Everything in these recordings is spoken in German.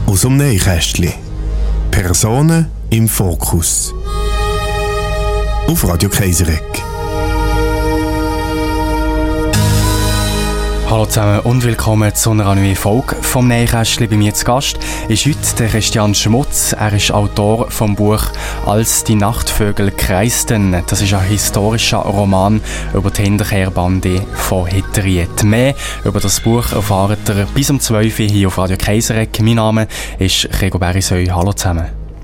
aus dem Nähkästchen. Personen im Fokus. Auf Radio Kaiserregg. Hallo zusammen und willkommen zu einer neuen Folge vom Nähkästchen. Bei mir zu Gast ist heute der Christian Schmutz. Er ist Autor vom Buch «Als die Nachtvögel kreisten». Das ist ein historischer Roman über die Hinterkehrbande von Hitteriet. Mehr über das Buch erfahrt ihr bis um 12 Uhr hier auf Radio Kaiserregg. Mein Name ist Gregor Berisöy. Hallo zusammen.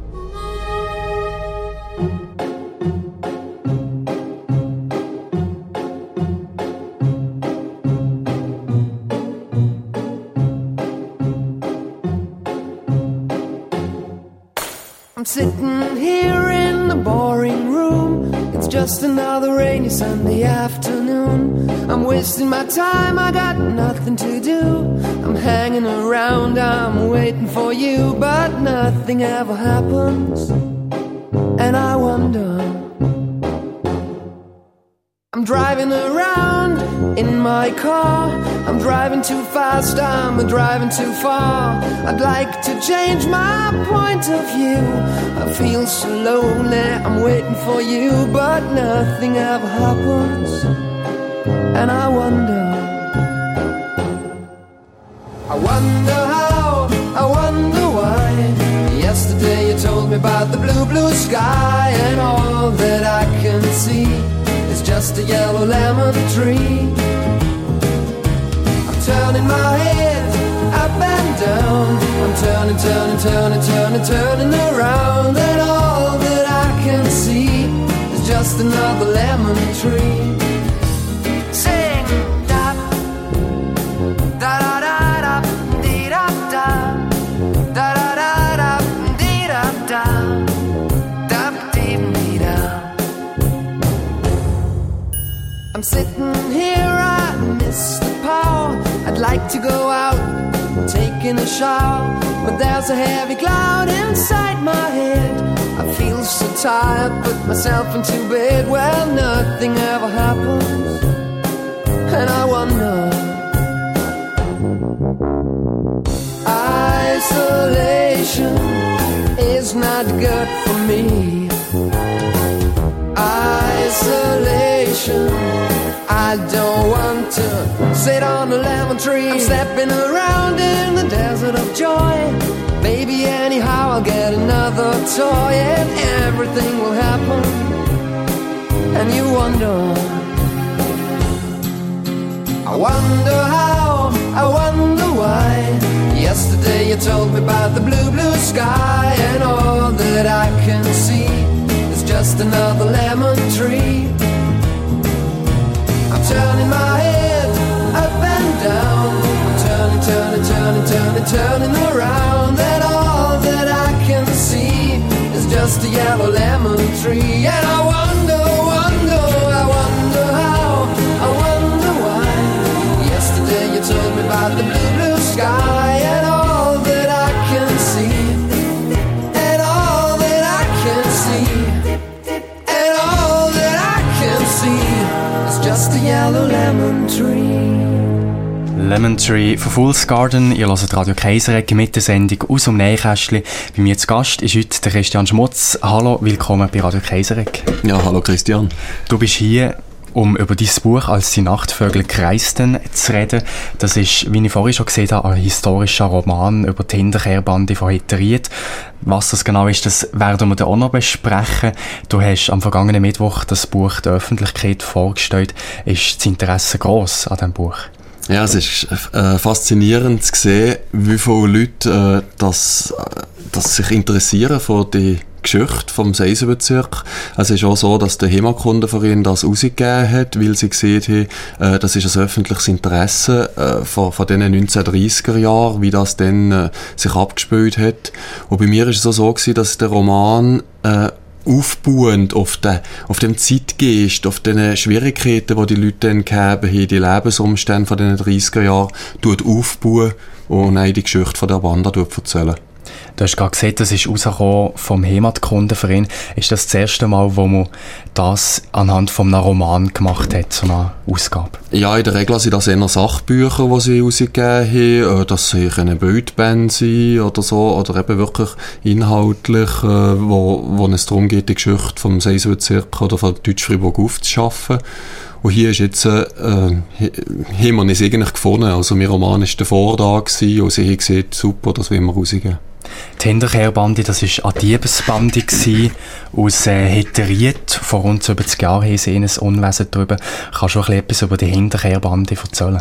I'm sitting here in the boring room. It's just another rainy Sunday afternoon. I'm wasting my time, I got nothing to do. I'm hanging around, I'm waiting for you, but nothing ever happens. And I wonder, I'm driving around in my car. I'm driving too fast, I'm driving too far. I'd like to change my point of view. I feel so lonely, I'm waiting for you, but nothing ever happens. And I wonder how, I wonder why. Yesterday you told me about the blue, blue sky, and all that I can see is just a yellow lemon tree. I'm turning my head up and down. I'm turning, turning, turning, turning, turning around, and all that I can see is just another lemon tree. Sing da da da da da dee da da da da da da dee da da da dee dee da. I'm sitting here, I miss the power. I'd like to go out, taking a shower, but there's a heavy cloud inside my head. I feel so tired, put myself into bed. Well, nothing ever happens, and I wonder. Isolation is not good for me. Isolation, I don't want to sit on a lemon tree. I'm stepping around in the desert of joy. Baby, anyhow I'll get another toy, and everything will happen. And you wonder, I wonder how, I wonder why. Yesterday you told me about the blue, blue sky, and all that I can see is just another lemon tree. I'm turning my head up and down. I'm turning, turning, turning, turning, turning around, and all that I can see is just a yellow lemon tree. And I wonder, wonder, I wonder how, I wonder why. Yesterday you told me about the blue, blue sky, and all that I can see, and all that I can see, and all that I can see is just a yellow lemon tree. Lemon Tree von Fool's Garden. Ihr hört Radio Kaiserregg mit der Sendung «Aus dem Nähkästchen». Bei mir zu Gast ist heute der Christian Schmutz. Hallo, willkommen bei Radio Kaiserregg. Ja, hallo Christian. Du bist hier, um über dein Buch «Als die Nachtvögel kreisten» zu reden. Das ist, wie ich vorhin schon gesehen habe, ein historischer Roman über die Hinterkehrbande von Hitteriet. Was das genau ist, das werden wir dann auch noch besprechen. Du hast am vergangenen Mittwoch das Buch der Öffentlichkeit vorgestellt. Ist das Interesse gross an diesem Buch? Ja, es ist faszinierend zu sehen, wie viele Leute das sich interessieren für die Geschichte vom Seisenbezirk. Es ist auch so, dass der Heimatkundeverein das rausgegeben hat, weil sie gesehen haben, das ist ein öffentliches Interesse von den 1930er Jahren, wie das dann sich abgespielt hat. Und bei mir ist es auch so gewesen, dass der Roman aufbauend auf dem Zeitgeist, auf den Schwierigkeiten, die die Leute dann gehabt haben, die Lebensumstände von den 30er Jahren, aufbauen und die Geschichte von der Bande erzählen. Du hast gerade gesehen, das ist rausgekommen vom Heimatkundenverein. Ist das erste Mal, wo man das anhand von einem Roman gemacht hat, so eine Ausgabe? Ja, in der Regel sind das eher Sachbücher, die sie rausgegeben haben. Das können Bildbände sein oder so, oder eben wirklich inhaltlich, wo es darum geht, die Geschichte vom Seisenbezirk oder von Deutsch-Fribourg aufzuschaffen. Und hier ist jetzt, haben wir es eigentlich gefunden. Also mein Roman war davor da gewesen, und sie haben gesagt, super, das wollen wir rausgeben. Die Hinterkehrbande, das war eine Diebesbande aus Heteriet. Vor rund 70 Jahren haben sie ein Unwesen darüber. Kannst du auch etwas über die Hinterkehrbande erzählen?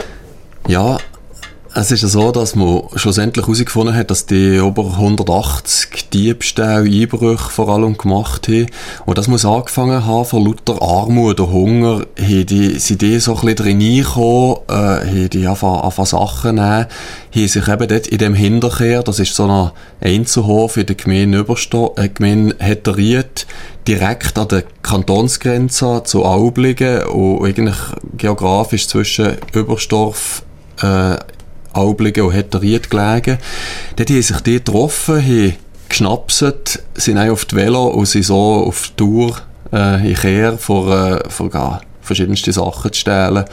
Ja, es ist ja so, dass man schlussendlich herausgefunden hat, dass die über 180 Diebstähle, Einbrüche vor allem gemacht haben. Und das muss angefangen haben von lauter Armut und Hunger. Sind die so ein bisschen drin reingekommen, haben die angefangen Sachen nehmen, haben sich eben dort in dem Hinterkehr, das ist so ein Einzelhof in der Gemeinde Gemeinde Heteriet, direkt an der Kantonsgrenze zu Aublingen und eigentlich geografisch zwischen Überstorf, Aublingen und Heteriet gelegen. Dort haben sich die getroffen, haben geschnapset, sind auch auf die Velo und sind so auf die Tour in Kehr vor verschiedenste Sachen zu stehlen.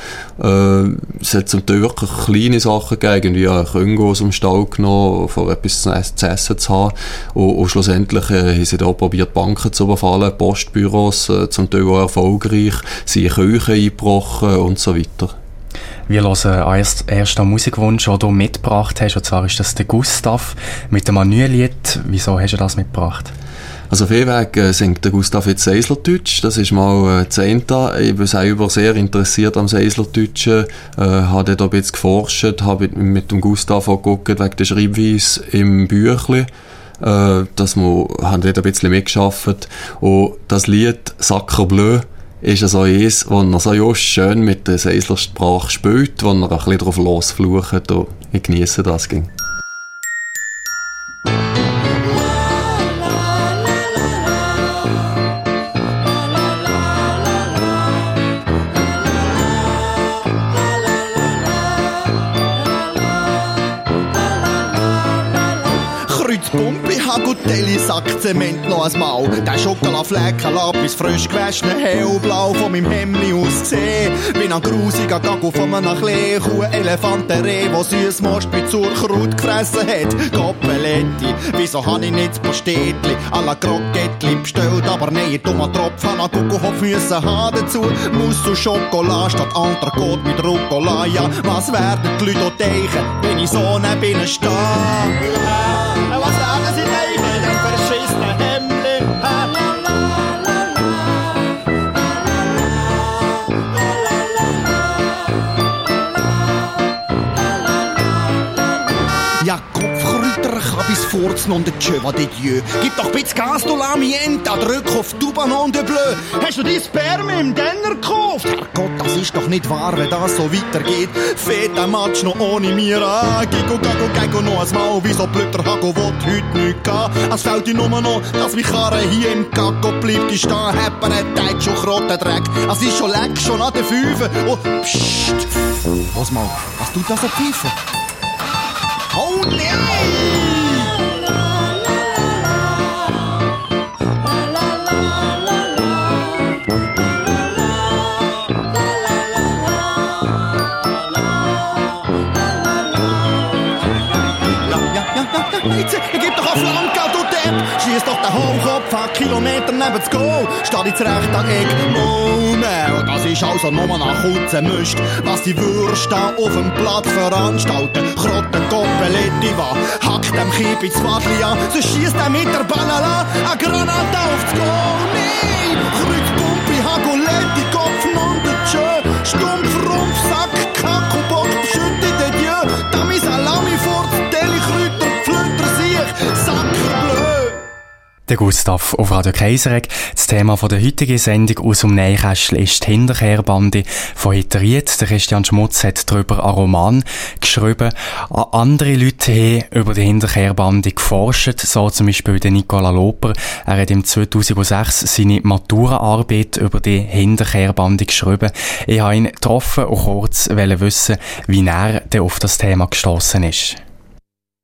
Es hat zum Teil wirklich kleine Sachen gegeben, irgendwie einen Küngo aus dem Stall genommen, vor etwas zu essen zu haben. Und schlussendlich haben sie da probiert, Banken zu überfallen, Postbüros, zum Teil auch erfolgreich, sind in Küchen eingebrochen und so weiter. Wir hören erst einen Musikwunsch, den du mitgebracht hast, und zwar ist das der Gustav mit dem Anü-Lied. Wieso hast du das mitgebracht? Also auf jeden Weg singt der Gustav jetzt Seislerdeutsch, das ist mal das eine. Ich bin selber sehr interessiert am Seislerdeutschen, habe dort ein bisschen geforscht, habe mit dem Gustav auch geguckt wegen der Schreibweise im Büchlein. Haben dort ein bisschen mitgearbeitet. Und das Lied «Sacre Bleu» ist so eins, wo er so just schön mit der Seislersprache spielt, wo er ein bisschen drauf losflucht, und ich genieße das. Kreuzpumpe, Hagotelli, Sack Zement noch einmal. Der Schokoladeflecken, Lapis, frisch gewaschen, hellblau von meinem Hemdli ausgesehen. Bin ein grusiger Gago von einem Klee, Kuh, Elefantenreh, wo süß Mospi zur Kraut gefressen hat. Goppeletti, wieso han ich nicht das Pastetli à la Croquettli bestellt, aber nein, dummer Tropf, an a Kuckuckhof-Füssen haben dazu. Mousse und Schokolade statt Entrecote mit Rucola, ja, was werden die Leute auch denken, wenn ich so neben ihnen stehe? Was sagen Sie denn in dem verschissenen Hemdli? Ja, Kopfkräuter, Kabis, Furzen und der Cheva de Dieu. Gib doch bitte Gas, du Lamienta, drück auf Tubanon de Bleu. Hast du dein Sperme im Denner gekauft? Herrgott, das ist doch nicht wahr, wenn das so weitergeht. Feta Matsch noch ohne mir an. Gigo, noch ein Mal, wieso blöder Hago will heute nicht gehen. Es fällt dir nur noch, dass mich Karre hier im Gacko bleibt stehen. Häppen einen Teig schon Krottendreck. Es ist schon leck, schon an den Fünfen. Oh, pssst. Was mal, was tut das so pfeifen? Oh nein! Gib doch auf Flanke, du Depp! Schieß doch den Hochkopf, 1 Kilometer neben das Goal. Steht ins rechte Eck, Mone. Das ist also nur nach Kutzenmist. Was die Würste auf dem Platz veranstalten. Krotten, Koppeletti, was hackt dem Kieb ins Wadli an. So schießt er mit der Banala eine Granate aufs Goal. Nein! Kreuzpumpe, Hagoletti, Kopf, Monde, Tschö. Stumpf, Rumpf, Sack, Kakobock, beschütte den Dieu. Da mi Salami vor, Deli, Kräuter, Flöter, Siech, Sacre Bleu. Der Gustav auf Radio Kaisereg. Das Thema von der heutigen Sendung aus dem Nähkästchen ist die Hinterkehrbande von Heteriet. Der Christian Schmutz hat darüber einen Roman geschrieben. Andere Leute haben über die Hinterkehrbande geforscht, so zum Beispiel der Nicola Loper. Er hat im 2006 seine Maturaarbeit über die Hinterkehrbande geschrieben. Ich habe ihn getroffen und kurz wissen, wie er auf das Thema gestossen ist.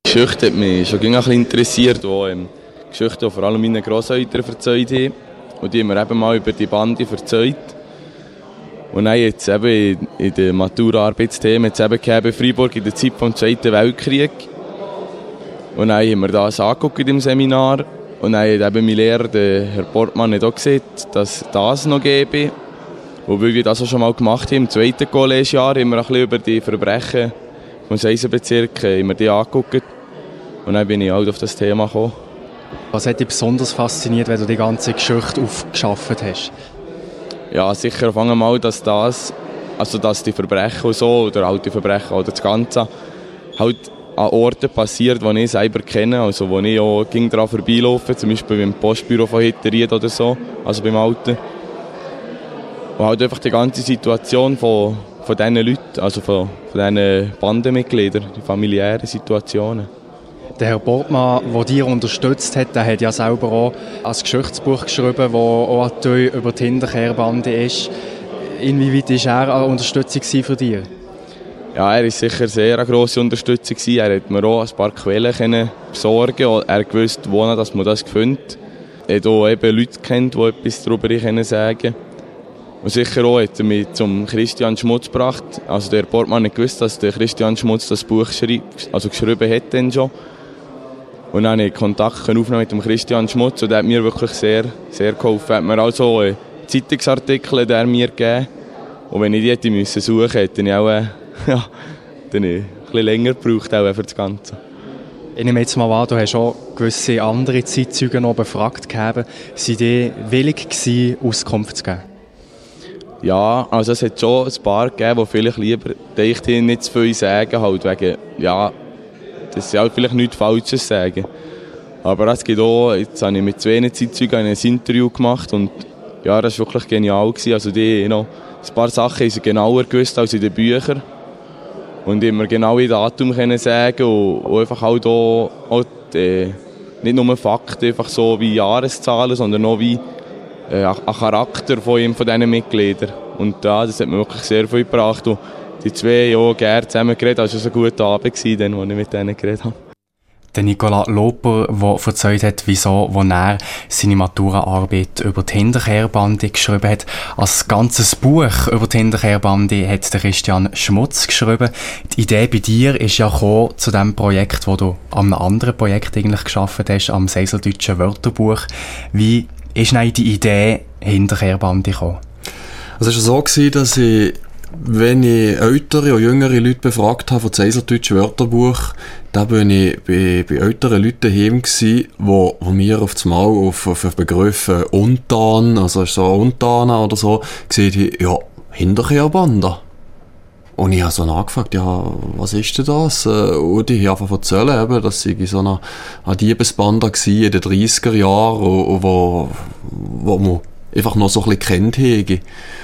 Die Geschichte hat mich schon ein bisschen interessiert, wo Geschichten, die vor allem meine Grosseltern erzählt haben. Und die haben mir eben mal über die Bande erzählt. Und dann jetzt eben in der Matura-Arbeitsthemen hat es eben gegeben, Freiburg in der Zeit des Zweiten Weltkriegs. Und dann haben wir das angeguckt im Seminar. Und dann hat eben mein Lehrer, der Herr Portmann, nicht auch gesehen, dass das noch gäbe. Und weil wir das auch schon mal gemacht haben, im zweiten Collegejahr, haben wir ein bisschen über die Verbrechen vom Seisenbezirk angeguckt. Und dann bin ich halt auf das Thema gekommen. Was hat dich besonders fasziniert, wenn du die ganze Geschichte aufgeschafft hast? Ja, sicher auf einmal, dass die Verbrechen und so, oder halt die Verbrechen oder das Ganze, halt an Orten passiert, die ich selber kenne, also wo ich auch daran vorbeilaufe, zum Beispiel beim Postbüro von Hitteried oder so, also beim Alten. Und halt einfach die ganze Situation von diesen Leuten, also von diesen Bandenmitgliedern, die familiären Situationen. Der Herr Portmann, der dich unterstützt hat, der hat ja selber auch ein Geschichtsbuch geschrieben, das auch über die Hinterkehrbande ist. Inwieweit war er eine Unterstützung für dich? Ja, er war sicher sehr eine grosse Unterstützung. Er hat mir auch ein paar Quellen besorgen. Er wusste, wo man das findet. Er hat auch eben Leute kennt, die etwas darüber sagen können. Und sicher auch hat er mich zum Christian Schmutz gebracht. Also der Portmann hat gewusst, dass der Christian Schmutz das Buch geschrieben hat dann schon. Und dann habe ich Kontakt aufgenommen mit dem Christian Schmutz und der hat mir wirklich sehr, sehr geholfen. Er hat mir also Zeitungsartikel mir gegeben. Und wenn ich die hätte suchen müssen, hätte ich auch dann ein bisschen länger gebraucht auch für das Ganze. Ich nehme jetzt mal an, du hast auch gewisse andere Zeitzeugen noch befragt gehabt. Sind die willig gewesen, Auskunft zu geben? Ja, also es hat schon ein paar gegeben, die vielleicht lieber nicht zu viel sagen, halt wegen, ja, dass sie halt vielleicht nichts Falsches sagen. Aber es gibt auch, jetzt habe ich mit 2 Zeitzeugen ein Interview gemacht und ja, das war wirklich genial gewesen. Also die noch ein paar Sachen haben sie genauer gewusst als in den Büchern. Und immer genaue Datum können sagen und einfach halt auch nicht nur Fakten, einfach so wie Jahreszahlen, sondern auch wie ein Charakter von diesen Mitgliedern. Und ja, das hat mir wirklich sehr viel gebracht. Und die 2 Jahre gerne zusammen geredet, das war ein guter Abend, als ich mit denen geredet habe. Der Nicolas Loper, der erzählt hat, wieso er seine Maturaarbeit über die Hinterkehrbande geschrieben hat. Als ganzes Buch über die Hinterkehrbande hat der Christian Schmutz geschrieben. Die Idee bei dir ist ja gekommen zu dem Projekt, wo du an einem anderen Projekt eigentlich geschaffen hast, am Seiseldeutschen Wörterbuch. Wie ist denn die Idee Hinterkehrbande gekommen? Also es war so, dass ich, wenn ich ältere und jüngere Leute befragt habe von dem Seiseldeutschen Wörterbuch, da bin ich bei älteren Leuten daheim gsi, wo mir auf das Mal auf Begriffe Untan, also so Untana oder so, gesehen haben, ja, Hinterkehrbande. Und ich habe so nachgefragt, ja, was ist denn das? Und die haben einfach erzählt, eben, dass sie so eine Diebesbande war in den 30er Jahren, wo man einfach noch so ein bisschen kennt habe.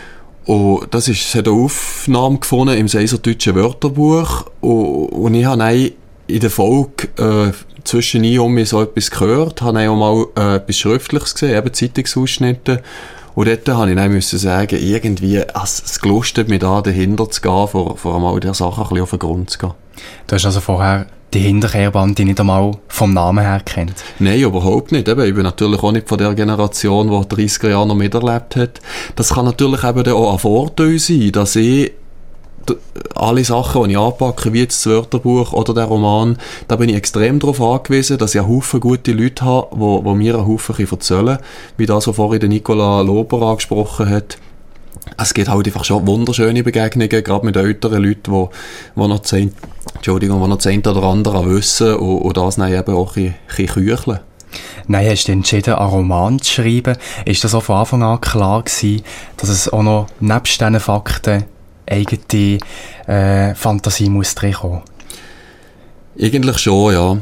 Und es hat eine Aufnahme gefunden im Seiseldeutschen Wörterbuch. Und ich habe dann in der Folge zwischendurch um mich so etwas gehört, habe auch mal etwas Schriftliches gesehen, eben Zeitungsausschnitte. Und dort musste ich dann sagen, irgendwie, es gelustet mich da dahinter zu gehen, vor einmal der Sache ein bisschen auf den Grund zu gehen. Du hast also vorher die Hinterkehrbande nicht einmal vom Namen her kennt? Nein, überhaupt nicht. Eben, ich bin natürlich auch nicht von der Generation, die 30er Jahre noch miterlebt hat. Das kann natürlich eben auch ein Vorteil sein, dass ich alle Sachen, die ich anpacke, wie jetzt das Wörterbuch oder der Roman, da bin ich extrem darauf angewiesen, dass ich einen Haufen gute Leute habe, die mir einen Haufen erzählen können, wie das, was vorhin der Nicolas Loper angesprochen hat. Es gibt halt einfach schon wunderschöne Begegnungen, gerade mit älteren Leuten, die noch das eine oder andere wissen und das dann eben auch ein bisschen kücheln. Nein, hast du entschieden, einen Roman zu schreiben? Ist das auch von Anfang an klar gewesen, dass es auch noch nebst diesen Fakten eigene Fantasie muss drinkommen? Eigentlich schon, ja.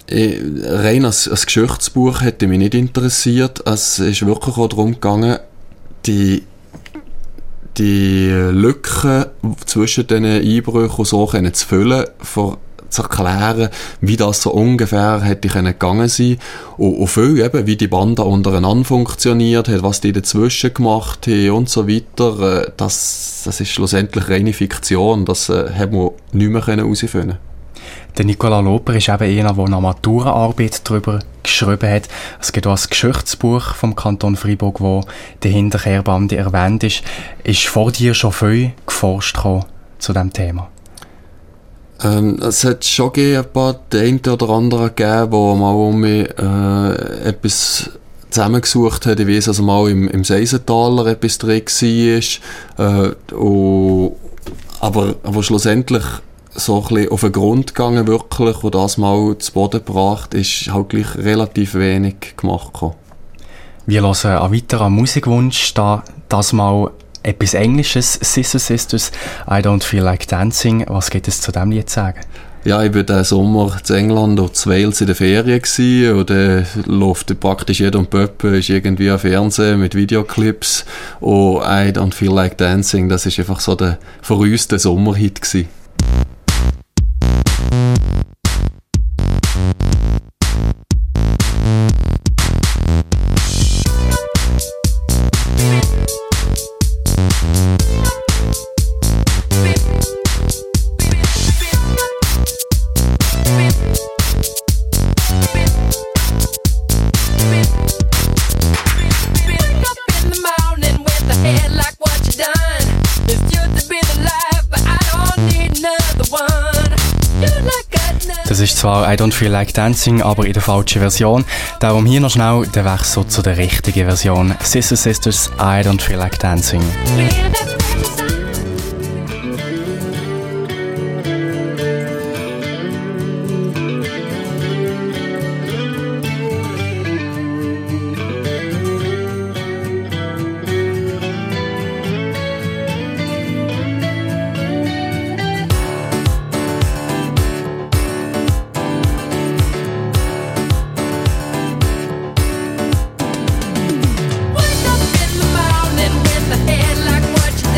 Rein als Geschichtsbuch hätte mich nicht interessiert. Es ist wirklich auch darum gegangen, die Lücken zwischen diesen Einbrüchen und so zu füllen, zu erklären, wie das so ungefähr hätte gegangen sein und viel eben, wie die Bande untereinander funktioniert hat, was die dazwischen gemacht haben und so weiter. Das ist schlussendlich reine Fiktion, das hat man nicht mehr herausfinden. Der Nicolas Loper ist eben einer, der eine Maturaarbeit darüber geschrieben hat. Es gibt auch ein Geschichtsbuch vom Kanton Freiburg, wo der Hinterkehrbande erwähnt ist. Ist vor dir schon viel geforscht zu diesem Thema? Es hat schon ein paar den einen oder anderen gegeben, wo mal um mich etwas zusammengesucht hat. Ich weiss, also mal im Seisentaler etwas drin war. Aber schlussendlich so ein bisschen auf den Grund gegangen wirklich und das mal zu Boden gebracht, ist halt gleich relativ wenig gemacht. Wir hören einen weiteren Musikwunsch, das mal etwas Englisches, Sister Sisters, I Don't Feel Like Dancing. Was gibt es zu dem Lied zu sagen? Ja, ich war diesen Sommer in England und in Wales in der Ferien gewesen, und läuft praktisch jeder und Pöppe ist irgendwie am Fernsehen mit Videoclips und I Don't Feel Like Dancing, das ist einfach so der von uns der Sommerhit gewesen. Das ist zwar I Don't Feel Like Dancing, aber in der falschen Version. Darum hier noch schnell der Wechsel zu der richtigen Version. Sister Sisters, I Don't Feel Like Dancing. Wake up in the morning with the head like what you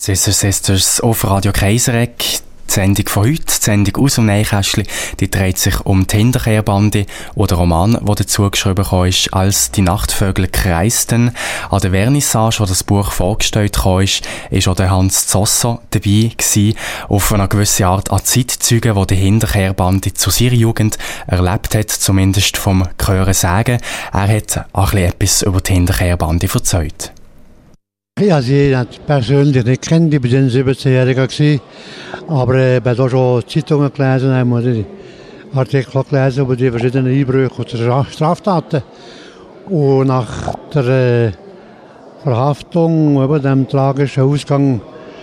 Sisters auf Radio Kaiseregg. Die Sendung von heute, die Sendung aus dem Nähkästchen, die dreht sich um die Hinterkehrbande oder der Roman, der dazu geschrieben ist, als die Nachtvögel kreisten. An der Vernissage, wo das Buch vorgestellt ist auch der Hans Zosso dabei gewesen, auf eine gewisse Art an Zeitzeugen, die die Hinterkehrbande zu seiner Jugend erlebt hat, zumindest vom Hören sagen. Er hat auch etwas über die Hinterkehrbande erzählt. Ich habe sie persönlich nicht kennt, ich war dann 17-Jähriger. Aber ich habe auch schon Zeitungen gelesen, oder Artikel gelesen über die verschiedenen Einbrüche und Straftaten. Und nach der Verhaftung, über dem tragischen Ausgang,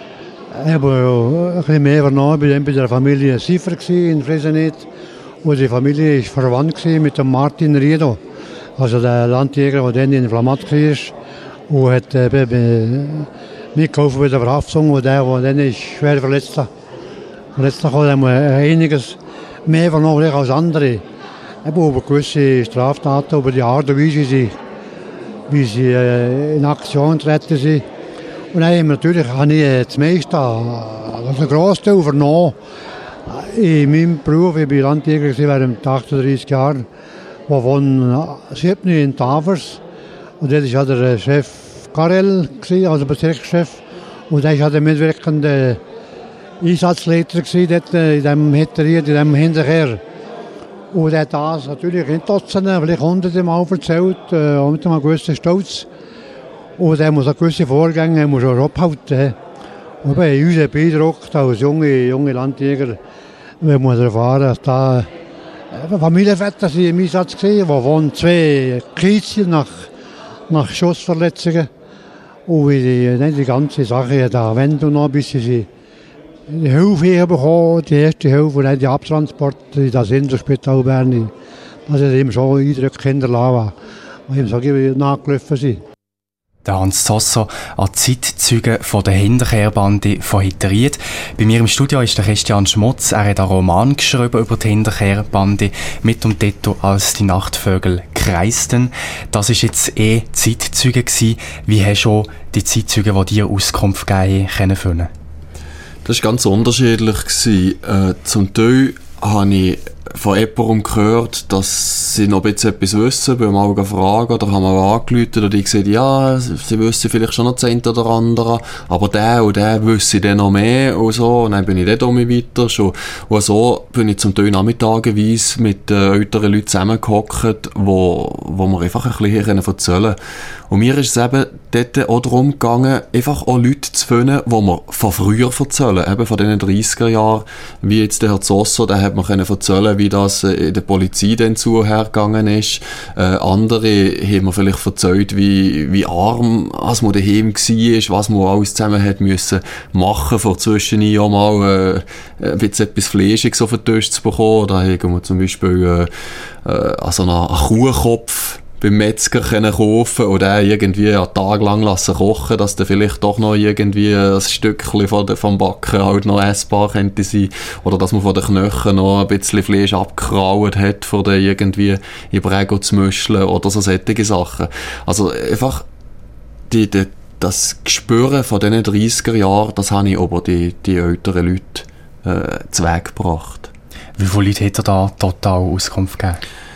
habe ich ein bisschen mehr vernommen. Ich war bei der Familie Siefer in Friesenit. Und die Familie war verwandt mit dem Martin Riedo, also der Landjäger, der dann in Flamatt war. Und hat mitgeholfen bei der Verhaftung. Und der dann ist schwer verletzt war. Letztlich haben wir einiges mehr vernommen als andere. Über gewisse Straftaten, über die Art und Weise, wie sie in Aktion treten sind. Und dann habe ich das meiste, also den Grossteil vernommen. In meinem Beruf, ich war Landjäger während 38 Jahren, von 7 in Tafers. Und dort war der Chef Karel, also Bezirkschef. Und er war der mitwirkende Einsatzleiter dort in diesem Heterier, in diesem Hinterkehr. Und er hat das natürlich in Dutzenden, vielleicht Hunderte Mal erzählt, auch mit einem gewissen Stolz. Und er muss auch gewisse Vorgänge muss auch abhalten. Und bei uns beeindruckt, als junge Landjäger, wenn man erfahren, dass da Familienväter im Einsatz waren, wovon 2 Kiezchen nach Schussverletzungen. Und die ganze Sache da Wendung noch, bis sie die Hilfe bekommen, die erste Hilfe und dann die Abtransport in das Inselspital Bern. Das ist ihm schon Eindrücke hinterlassen, die ihm so nachgelaufen sind. Der Hans Zosso an Zeitzeugen von der Hinterkehrbande von Hitteried. Bei mir im Studio ist der Christian Schmutz. Er hat einen Roman geschrieben über die Hinterkehrbande mit dem Titel «Als die Nachtvögel kreisten». Das war jetzt Zeitzeugen gewesen. Wie hast du die Zeitzeugen, die dir Auskunft gegeben haben, finden? Das war ganz unterschiedlich. Zum Teil habe ich von jemandem gehört, dass sie noch ein bisschen etwas wissen, beim mal fragen, oder haben wir angerufen und die gesagt, ja, sie wissen vielleicht schon noch das eine oder andere, aber der und der wüsste dann noch mehr und so, und dann bin ich dort auch weiter schon. Und so bin ich zum Teil nachmittageweise mit älteren Leuten zusammengehockt, wo wir einfach ein bisschen erzählen können. Und mir ist es eben dort auch darum gegangen, einfach auch Leute zu finden, die wir von früher erzählen, eben von diesen 30er Jahren, wie jetzt der Herr Zosso, der hat mir erzählen, wie das in der Polizei dann zuhergegangen ist. Andere haben mir vielleicht erzählt, wie arm als man daheim war, was man alles zusammen hat müssen machen, vor zwischendurch auch mal ein bisschen etwas Fleischiges auf den Tisch zu bekommen. Da haben wir zum Beispiel also einen Kuhkopf beim Metzger kaufen oder irgendwie einen Tag lang lassen kochen, dass der vielleicht doch noch irgendwie ein Stückchen vom Backen halt noch essbar könnte sein. Oder dass man von den Knochen noch ein bisschen Fleisch abgekraut hat, vor den irgendwie in Brego zu mischen oder so solche Sachen. Also einfach das Gespüren von diesen 30er Jahren, das habe ich aber die älteren Leute zu Weg gebracht. Wie viele Leute hat er da total Auskunft gegeben?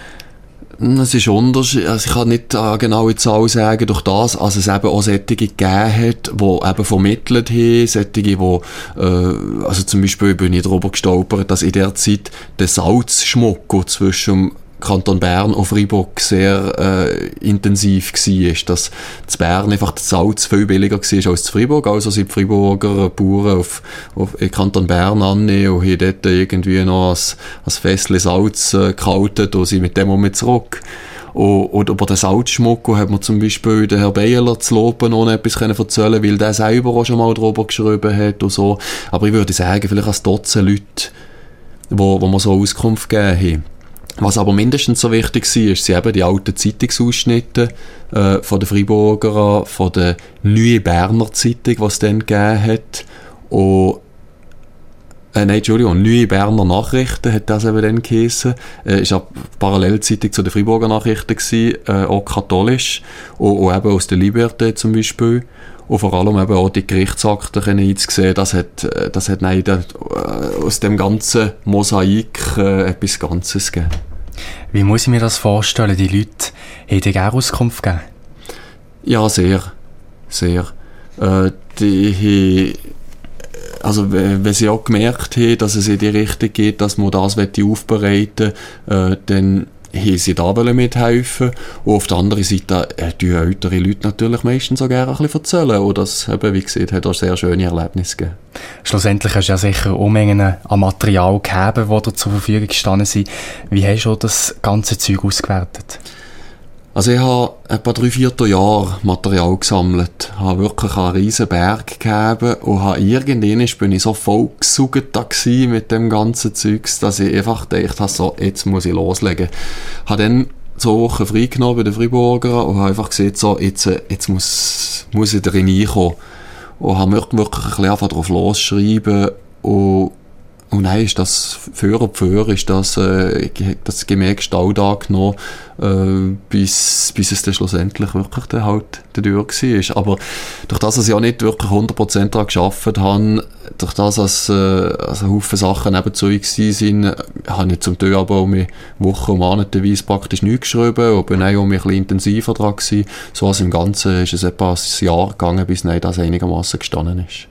Es ist unterschiedlich. Also ich kann nicht eine genaue Zahl sagen, durch das, also es eben auch solche gegeben hat, die eben vermittelt haben, solche, die, also zum Beispiel bin ich darüber gestolpert, dass in der Zeit der Salzschmuck zwischen Kanton Bern und Freiburg sehr intensiv war, dass in Bern einfach das Salz viel billiger war als in Freiburg, also sind die Freiburger Bauern auf in Kanton Bern annehmen und haben dort irgendwie noch ein Fässchen Salz gehalten und sind mit dem mit zurück. Und über den Salzschmuck hat man zum Beispiel den Herrn Beyeler zu loben, noch etwas erzählen, weil der selber auch schon mal drüber geschrieben hat und so. Aber ich würde sagen, vielleicht ein Dutzend Leute, wo man so Auskunft gegeben haben. Was aber mindestens so wichtig war, sind eben die alten Zeitungsausschnitte von den Freiburger, von der Neue Berner Zeitung, die es dann gegeben hat. Und Neue Berner Nachrichten hat das eben dann geheissen. Ist eine Parallelzeitung zu den Freiburger Nachrichten gewesen, auch katholisch. Und eben aus der Liberté zum Beispiel. Und vor allem eben auch die Gerichtsakten einzusehen, das hat aus dem ganzen Mosaik etwas Ganzes gegeben. Wie muss ich mir das vorstellen? Die Leute haben dir gerne Auskunft gegeben? Ja, sehr. Sehr. Also wenn sie auch gemerkt haben, dass es in die Richtung geht, dass man das aufbereiten will, dann haben sie da mithelfen. Und auf der anderen Seite die ältere Leute natürlich meistens auch gerne ein bisschen erzählen. Und das, wie gesagt, hat auch sehr schöne Erlebnisse gegeben. Schlussendlich hast du ja sicher Unmengen an Material gehabt, die dir zur Verfügung gestanden sind. Wie hast du das ganze Zeug ausgewertet? Also ich habe etwa 3/4 Jahre Material gesammelt, habe wirklich einen riesen Berg gegeben und irgendwann bin ich so vollgesaugt da mit dem ganzen Zeugs, dass ich einfach gedacht habe, so, jetzt muss ich loslegen. Habe dann 2 Wochen freigenommen bei den Freiburger und habe einfach gesagt, so, jetzt muss ich da reinkommen. Und habe wirklich ein bisschen einfach drauf losschreiben und nein, ist das für und für, ist das gemäß Gestalt angenommen, bis es dann schlussendlich wirklich dann halt durch war. Aber durch das, dass ich auch nicht wirklich 100% daran gearbeitet habe, durch das, dass ein Haufen Sachen nebenzu waren, habe ich zum Teil aber auch Wochen und Monateweise praktisch nichts geschrieben und bin auch ein bisschen intensiver dran gewesen. So als im Ganzen ist es etwa ein Jahr gegangen, bis das einigermaßen gestanden ist.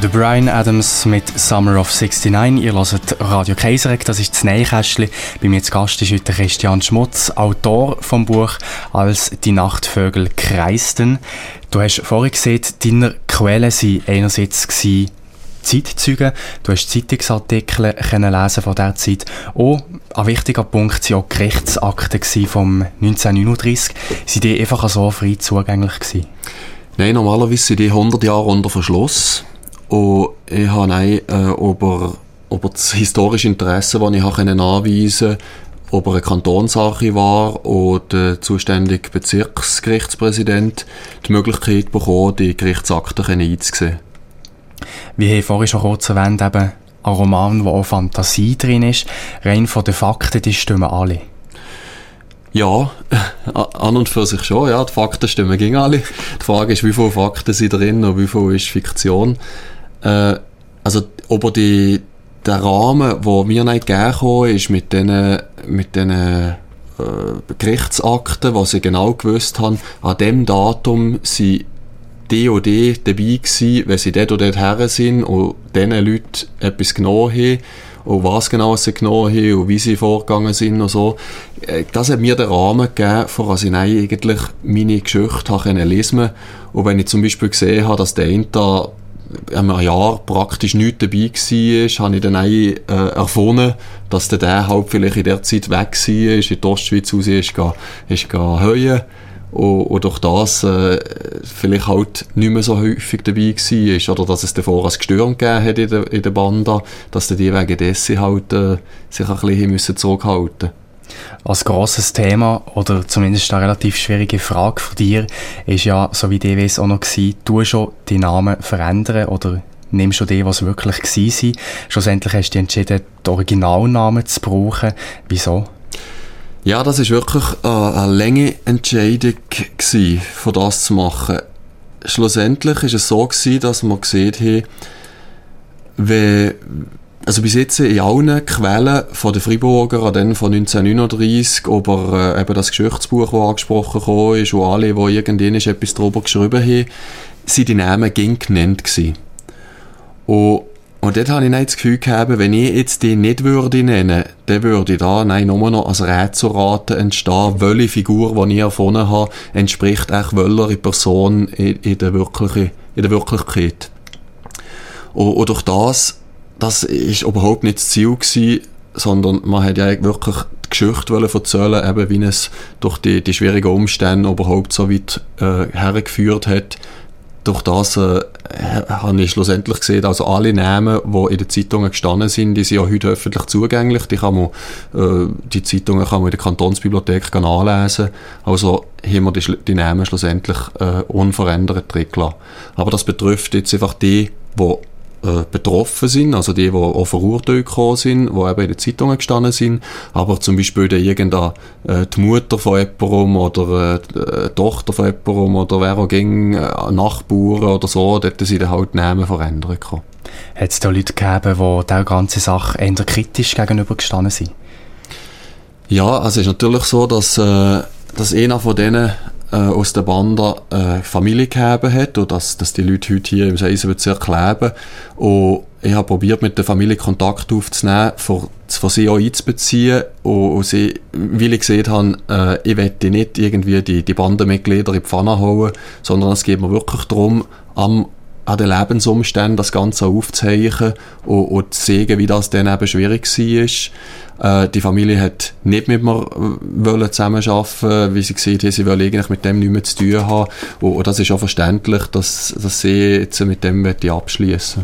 der Bryan Adams mit Summer of 69. Ihr hört Radio Kaiserek, das ist das Nähkästchen. Bei mir zu Gast ist heute Christian Schmutz, Autor vom Buch «Als die Nachtvögel kreisten». Du hast vorhin gesehen, deine Quellen waren einerseits Zeitzeugen. Du hast Zeitungsartikel lesen von dieser Zeit. Auch ein wichtiger Punkt waren auch die Gerichtsakten vom 1939. Sind die einfach so frei zugänglich gewesen? Nein, normalerweise sind die 100 Jahre unter Verschluss. Und ich habe über das historische Interesse, das ich anweisen konnte, ob er ein Kantonsarchivar oder der zuständige Bezirksgerichtspräsident die Möglichkeit bekommen, die Gerichtsakten einzusehen. Wie ich vorhin schon kurz erwähnt, eben ein Roman, wo auch Fantasie drin ist. Rein von den Fakten, die stimmen alle. Ja, an und für sich schon. Ja, die Fakten stimmen gegen alle. Die Frage ist, wie viele Fakten sind drin und wie viel ist Fiktion. Also, ob der Rahmen, der mir nicht gegeben ist, mit diesen Gerichtsakten, was ich genau gewusst habe, an dem Datum sind die und die dabei gewesen, wenn sie dort und dort her sind und diesen Leuten etwas genommen haben und was genau sie genommen haben und wie sie vorgegangen sind und so. Das hat mir den Rahmen gegeben, vor dass ich eigentlich meine Geschichte lesen konnte. Und wenn ich zum Beispiel gesehen habe, dass der eine da ein Jahr praktisch nichts dabei war, habe ich dann erfunden, dass der halt vielleicht in der Zeit weg war, in die Ostschweiz raus ist heuen. Und durch das vielleicht halt nicht mehr so häufig dabei war. Oder dass es davor ein Gestürm gegeben hat in der Banda, dass die wegen dessen halt sich ein bisschen zurückhalten müssen. Als grosses Thema, oder zumindest eine relativ schwierige Frage von dir, ist ja, so wie die auch noch gewesen, du schon die Namen verändern oder nimmst du die, was wirklich waren? Schlussendlich hast du entschieden, die Originalnamen zu brauchen. Wieso? Ja, das war wirklich eine lange Entscheidung gewesen, von das zu machen. Schlussendlich war es so gewesen, dass wir gesehen haben, also bis jetzt in allen Quellen von den Freiburger, dann von 1939, aber eben das Geschichtsbuch, das angesprochen ist, und alle, die irgendwann etwas darüber geschrieben haben, sind die Namen genannt gewesen. Und dort habe ich nicht das Gefühl gehabt, wenn ich jetzt die nicht würde nennen, dann würde da nur noch als Rätselraten entstehen, welche Figur, die ich erfunden habe, entspricht echt welcher Person in der Wirklichkeit. Und durch das ist überhaupt nicht das Ziel gewesen, sondern man hat ja wirklich die Geschichte erzählen, eben wie es durch die schwierigen Umstände überhaupt so weit hergeführt hat. Durch das habe ich schlussendlich gesehen, also alle Namen, die in den Zeitungen gestanden sind, die sind ja heute öffentlich zugänglich. Die Zeitungen kann man in der Kantonsbibliothek nachlesen. Also haben wir die Namen schlussendlich unverändert drin gelassen. Aber das betrifft jetzt einfach die betroffen sind, also die auch verurteilt gekommen sind, die eben in den Zeitungen gestanden sind, aber zum Beispiel die Mutter von jemandem oder die Tochter von jemandem oder wer auch ging, Nachbarn oder so, dort sind dann halt die Namen verändert gekommen. Hat es da Leute gegeben, die dieser ganzen Sache eher kritisch gegenübergestanden sind? Ja, also es ist natürlich so, dass einer von denen aus der Banda Familie gehabt hat und dass die Leute heute hier im Seisenbezirk leben. Und ich habe probiert, mit der Familie Kontakt aufzunehmen, von sie auch einzubeziehen. Und sie, weil ich gesehen habe, ich möchte nicht irgendwie die Bandenmitglieder in die Pfanne hauen, sondern es geht mir wirklich darum, an den Lebensumständen das Ganze aufzuzeichnen und zu sehen, wie das dann eben schwierig war. Die Familie hat nicht mit mir zusammenarbeiten, wie sie gesehen haben, sie wollen eigentlich mit dem nichts mehr zu tun haben. Und das ist auch verständlich, dass sie jetzt mit dem abschließen.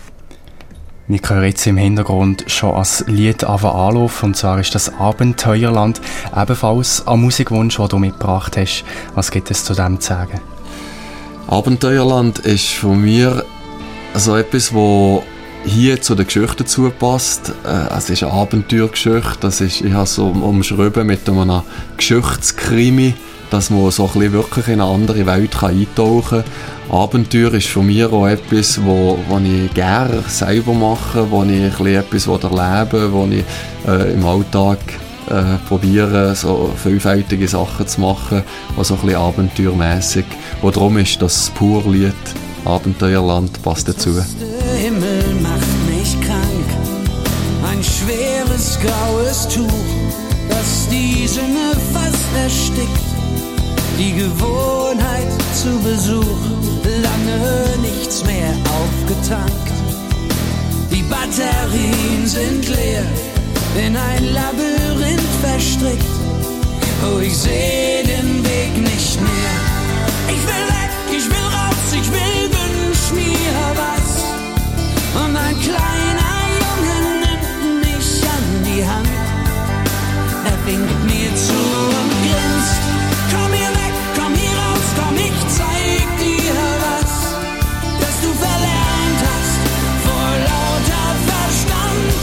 Wir hören jetzt im Hintergrund schon als Lied anlaufen, und zwar ist das Abenteuerland, ebenfalls ein Musikwunsch, den du mitgebracht hast. Was gibt es zu dem zu sagen? Abenteuerland ist von mir also etwas, wo hier zu der Geschichte dazu passt. Es ist eine Abenteuergeschichte. Ich habe es umschrieben mit einem Geschichtskrimi, dass man so ein bisschen wirklich in eine andere Welt eintauchen kann. Abenteuer ist von mir auch etwas, wo ich gerne selber mache, wo ich etwas erlebe, wo ich im Alltag probiere, so vielfältige Sachen zu machen, die so ein bisschen abenteuermässig. Und darum ist das Pur-Lied Abenteuerland passt dazu. graues Tuch, das die Sinne fast erstickt. Die Gewohnheit zu Besuch, lange nichts mehr aufgetankt. Die Batterien sind leer, in ein Labyrinth verstrickt. Oh, ich seh den Weg nicht mehr. Ich will weg, ich will raus, ich will, wünsch mir was. Und ein kleiner Junge nimmt mich an die Hand. Er winkt mir zu und grinst. Komm hier weg, komm hier raus, komm, ich zeig dir was, das du verlernt hast vor lauter Verstand.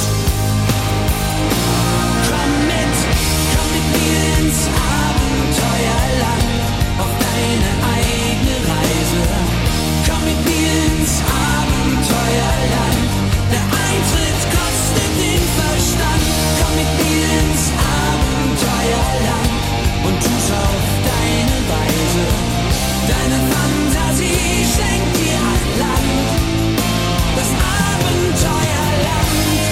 Komm mit mir ins Abenteuerland, auf deine eigene Reise. Komm mit mir ins Abenteuerland, der Eintritt kostet den Verstand. Komm mit mir ins Abenteuerland und tu's auf deine Weise. Deine Fantasie schenkt dir ein Land, das Abenteuerland.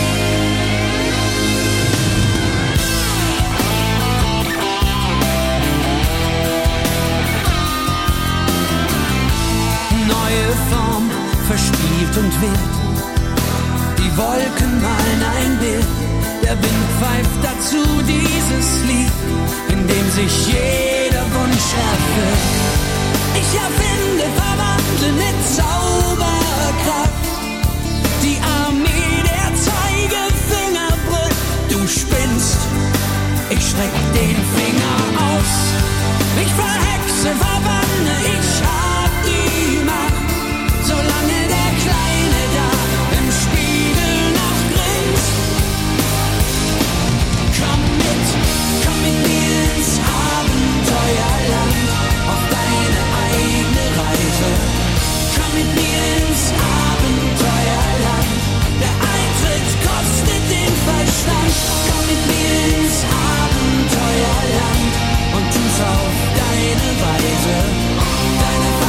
Neue Form, verspielt und wild. Die Wolken malen ein Bild. Der Wind pfeift dazu dieses Lied, in dem sich jeder Wunsch erfüllt. Ich erfinde, verwandle mit Zauberkraft. Die Armee der Zeigefinger brüllt. Du spinnst, ich streck den Finger aus. Ich verhexe, verbanne, ich hab die Macht. Solange der Kleine da im Spiegel noch grinst. Komm mit mir ins Abenteuerland, auf deine eigene Reise. Komm mit mir ins Abenteuerland, der Eintritt kostet den Verstand. Komm mit mir ins Abenteuerland und tu's auf deine Weise. Deine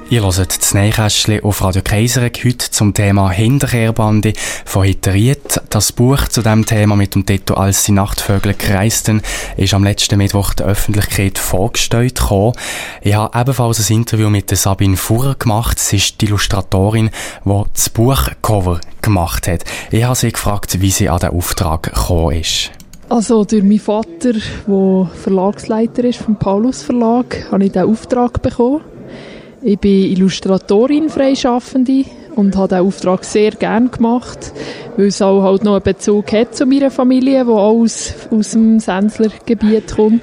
Ihr hört das Nähkästchen auf Radio Kaiserek heute zum Thema Hinterkehrbande von Hitteriet. Das Buch zu diesem Thema mit dem Titel «Als die Nachtvögel kreisten» ist am letzten Mittwoch der Öffentlichkeit vorgestellt worden. Ich habe ebenfalls ein Interview mit der Sabine Fuhrer gemacht. Sie ist die Illustratorin, die das Buchcover gemacht hat. Ich habe sie gefragt, wie sie an den Auftrag gekommen ist. Also durch meinen Vater, der Verlagsleiter ist vom Paulus Verlag, habe ich diesen Auftrag bekommen. Ich bin Illustratorin, Freischaffende, und habe diesen Auftrag sehr gerne gemacht, weil es auch halt noch einen Bezug hat zu meiner Familie, die auch aus dem Sensler Gebiet kommt.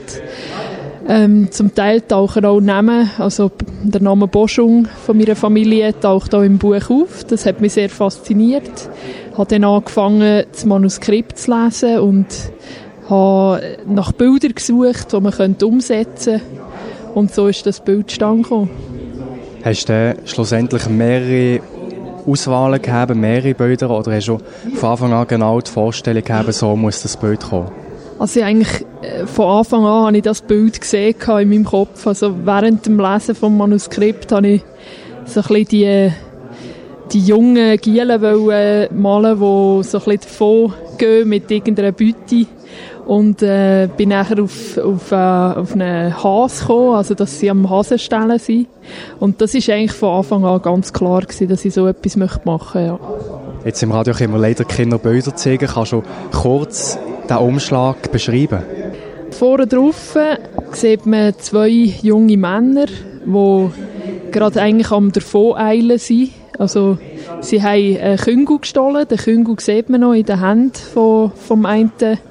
Zum Teil tauchen auch Namen, also der Name Boschung von meiner Familie taucht auch im Buch auf. Das hat mich sehr fasziniert. Ich habe dann angefangen, das Manuskript zu lesen und habe nach Bildern gesucht, die man umsetzen könnte. Und so ist das Bild zustande gekommen. Hast du schlussendlich mehrere Auswahlen gehabt, mehrere Bilder, oder hast du von Anfang an genau die Vorstellung gehabt, so muss das Bild kommen? Also eigentlich von Anfang an habe ich das Bild gesehen in meinem Kopf. Also während dem Lesen des Manuskripts habe ich so ein bisschen die jungen Gielen malen, die so ein bisschen davon gehen mit irgendeiner Beute. Und bin nachher auf einen Hase gekommen, also dass sie am Hasenstellen sind. Und das ist eigentlich von Anfang an ganz klar gewesen, dass ich so etwas machen möchte. Ja. Jetzt im Radio können wir leider keine Bilder zeigen. Kannst du kurz den Umschlag beschreiben? Vorne drauf sieht man 2 junge Männer, die gerade eigentlich am Davoneilen sind. Also sie haben einen Küngel gestohlen. Den Küngel sieht man noch in den Händen vom einen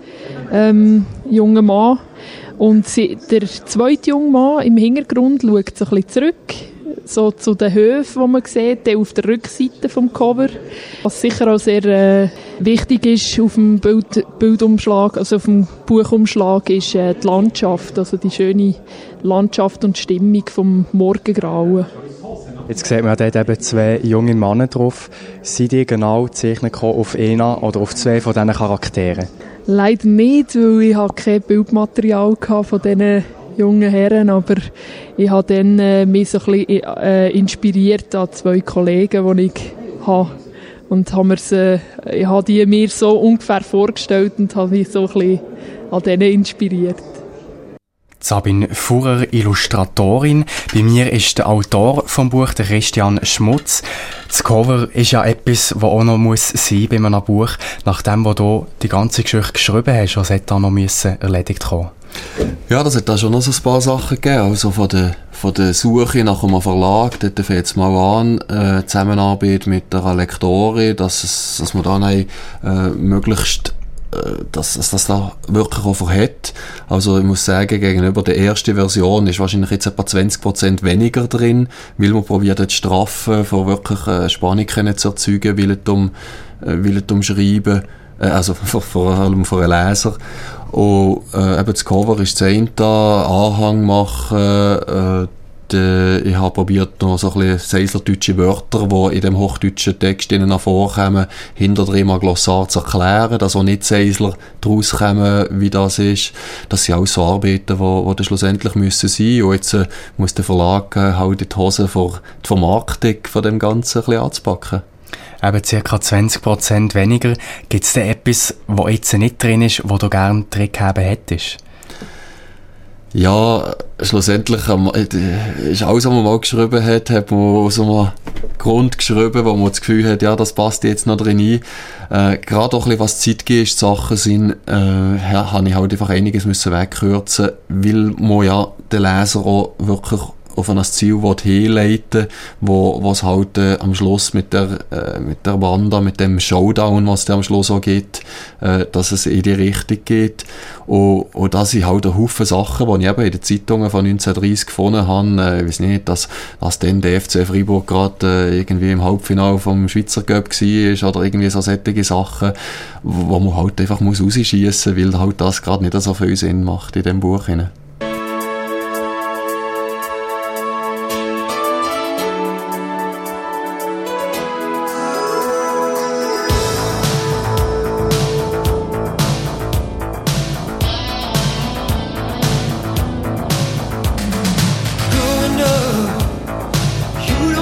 jungen Mann. Und der zweite junge Mann im Hintergrund schaut so ein bisschen zurück, so zu den Höfen, die man sieht, auf der Rückseite vom Cover. Was sicher auch sehr wichtig ist auf dem Bildumschlag, also auf dem Buchumschlag, ist die Landschaft, also die schöne Landschaft und Stimmung vom Morgengrauen. Jetzt sieht man dort eben 2 junge Männer drauf. Sind die genau gezeichnet auf einen oder auf 2 von diesen Charakteren? Leider nicht, weil ich kein Bildmaterial von diesen jungen Herren, aber ich habe dann mich so ein bisschen inspiriert an 2 Kollegen, die ich habe. Und ich habe die mir so ungefähr vorgestellt und habe mich so ein bisschen an denen inspiriert. Sabine Fuhrer, Illustratorin. Bei mir ist der Autor vom Buch, der Christian Schmutz. Das Cover ist ja etwas, was auch noch sein bei einem Buch. Nachdem du die ganze Geschichte geschrieben hast, was hätte da noch erledigt werden? Ja, das hat da schon noch so ein paar Sachen gegeben. Also von der Suche nach einem Verlag, dort fängt es mal an, Zusammenarbeit mit der Lektorin, dass man dann möglichst dass das da wirklich auch hat. Also ich muss sagen, gegenüber der ersten Version ist wahrscheinlich jetzt etwa 20% weniger drin, weil man probiert die Strafen von wirklich Spannung zu erzeugen, will es Schreiben, also vor allem von einem Leser. Und eben das Cover ist das eine, Anhang machen, ich habe probiert, noch so ein bisschen seisler-deutsche Wörter, die in dem hochdeutschen Text vorkommen, hinter drin mal Glossar zu erklären, dass auch nicht Seisler daraus kommen, wie das ist. Das sind alles so Arbeiten, die dann schlussendlich müssen sein. Und jetzt muss der Verlag halt in die Hose vor die Vermarktung von dem Ganzen ein bisschen anzupacken. Eben ca. 20% weniger. Gibt es denn etwas, was jetzt nicht drin ist, wo du gerne drin gehabt hättest? Ja, schlussendlich ist alles, was man mal geschrieben hat man aus einem Grund geschrieben, wo man das Gefühl hat, ja, das passt jetzt noch drin ein. Gerade auch ein bisschen, was zeitgeist Sachen sind, habe ich halt einfach einiges müssen wegkürzen, weil man ja den Leser auch wirklich auf ein Ziel hinleiten, wo es halt am Schluss mit der Wanda, mit dem Showdown, was es am Schluss auch gibt, dass es in die Richtung geht. Und das sind halt ein Haufen Sachen, die ich eben in den Zeitungen von 1930 gefunden habe. Ich weiss nicht, dass dann der FC Freiburg gerade irgendwie im Halbfinale vom Schweizer Cup war oder irgendwie so solche Sachen, wo man halt einfach rausschiessen muss, weil halt das gerade nicht so viel Sinn macht in dem Buch hinein. You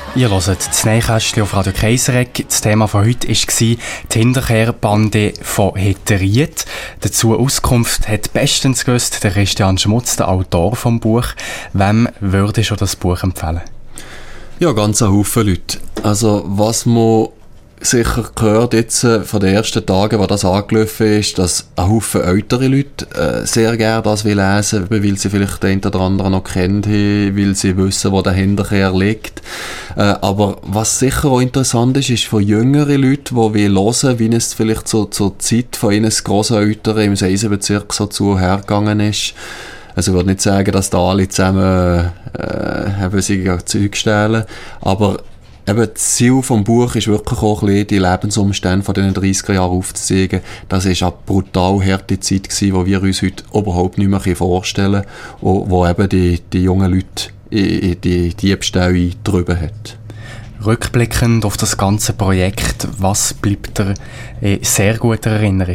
Ihr hört das Nähkästchen auf Radio Kaiseregg. Das Thema von heute war die Hinterkehrbande von Heteriet. Dazu Auskunft hat bestens gewusst der Christian Schmutz, der Autor vom Buch. Wem würdest du das Buch empfehlen? Ja, ganz ein Haufen Leute. Also, was man sicher gehört jetzt von den ersten Tagen, wo das angelaufen ist, dass ein Haufen ältere Leute sehr gerne das lesen, weil sie vielleicht den einen oder anderen noch kennt, weil sie wissen, wo der Hinterkehr liegt. Aber was sicher auch interessant ist, ist von jüngeren Leuten, die hören, wie es vielleicht so zur Zeit von ihnen Grosseltern im Seisenbezirk so zuhergegangen ist. Also ich würde nicht sagen, dass da alle zusammen sich Zeug stehlen, aber eben das Ziel vom Buch ist wirklich auch ein bisschen die Lebensumstände von diesen 30er Jahren aufzuzeigen. Das war eine brutal harte Zeit gewesen, die wir uns heute überhaupt nicht mehr vorstellen können, wo eben die jungen Leute in die Diebstähle eingetrieben hat. Rückblickend auf das ganze Projekt, was bleibt dir in sehr guter Erinnerung?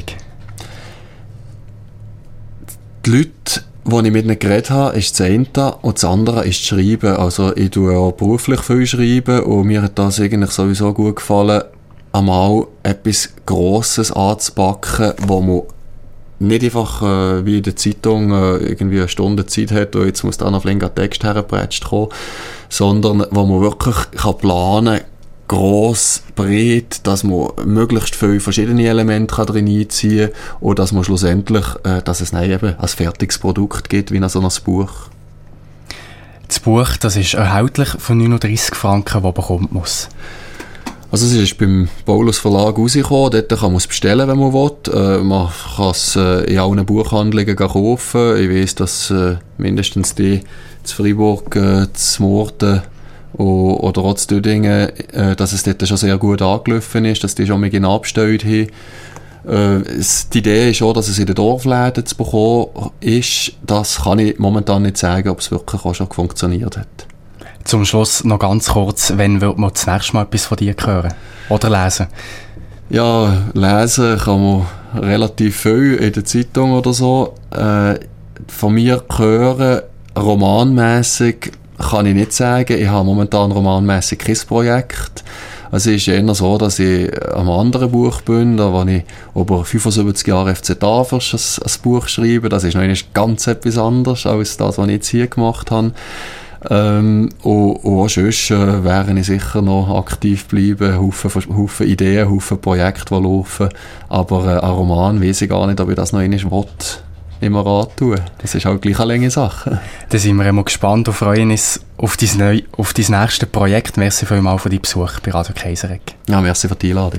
Die Leute, als ich mit ihnen geredet habe, ist das eine und das andere ist das Schreiben. Also ich tue auch beruflich viel schreiben und mir hat das eigentlich sowieso gut gefallen, einmal etwas Grosses anzupacken, wo man nicht einfach wie in der Zeitung irgendwie eine Stunde Zeit hat und jetzt muss da noch flinker Text hergebratscht kommen, sondern wo man wirklich planen kann, gross, breit, dass man möglichst viele verschiedene Elemente drin einziehen kann und dass man schlussendlich, dass es dann eben ein fertiges Produkt gibt, wie so ein Buch. Das Buch, das ist erhältlich von 39 Franken, die bekommt muss. Also es ist beim Paulus Verlag rausgekommen, dort kann man es bestellen, wenn man will. Man kann es in allen Buchhandlungen kaufen. Ich weiss, dass mindestens die zu Freiburg, zu Murten oder auch zu Düdingen, dass es dort schon sehr gut angelaufen ist, dass die schon mal genau bestellt haben. Die Idee ist auch, dass es in den Dorfläden zu bekommen ist. Das kann ich momentan nicht sagen, ob es wirklich auch schon funktioniert hat. Zum Schluss noch ganz kurz, wann wird man das nächste Mal etwas von dir hören? Oder lesen? Ja, lesen kann man relativ viel in der Zeitung oder so. Von mir hören, romanmässig, kann ich nicht sagen. Ich habe momentan romanmässig kein Projekt. Also es ist eher so, dass ich am anderen Buch bin, da wo ich über 75 Jahre FC Tafers ein Buch schreibe. Das ist noch ganz etwas anderes als das, was ich jetzt hier gemacht habe. Und auch sonst wäre ich sicher noch aktiv bleiben, Haufen Ideen, Haufen Projekte, die laufen. Aber ein Roman weiss ich gar nicht, ob ich das noch einmal will. Immer antun. Das ist halt gleich eine lange Sache. Da sind wir immer gespannt und freuen uns auf dein nächstes Projekt. Merci vielmals für deinen Besuch bei Radio Kaiseregg. Ja, merci für die Einladung.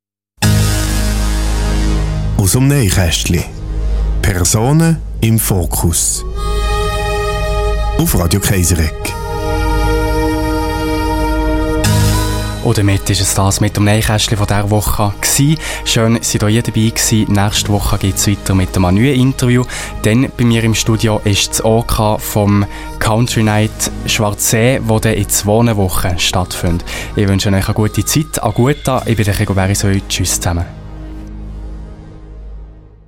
Aus dem Nähkästchen. Personen im Fokus. Auf Radio Kaiseregg. Und damit war es das mit dem Nähkästchen von dieser Woche gewesen. Schön, dass ihr hier dabei gewesen. Nächste Woche geht es weiter mit einem neuen Interview. Dann bei mir im Studio ist das OK vom Country Night Schwarzsee, das dann in 2 Wochen stattfindet. Ich wünsche euch eine gute Zeit, eine gute. Ich bin der Rigo Berisoi. Tschüss zusammen.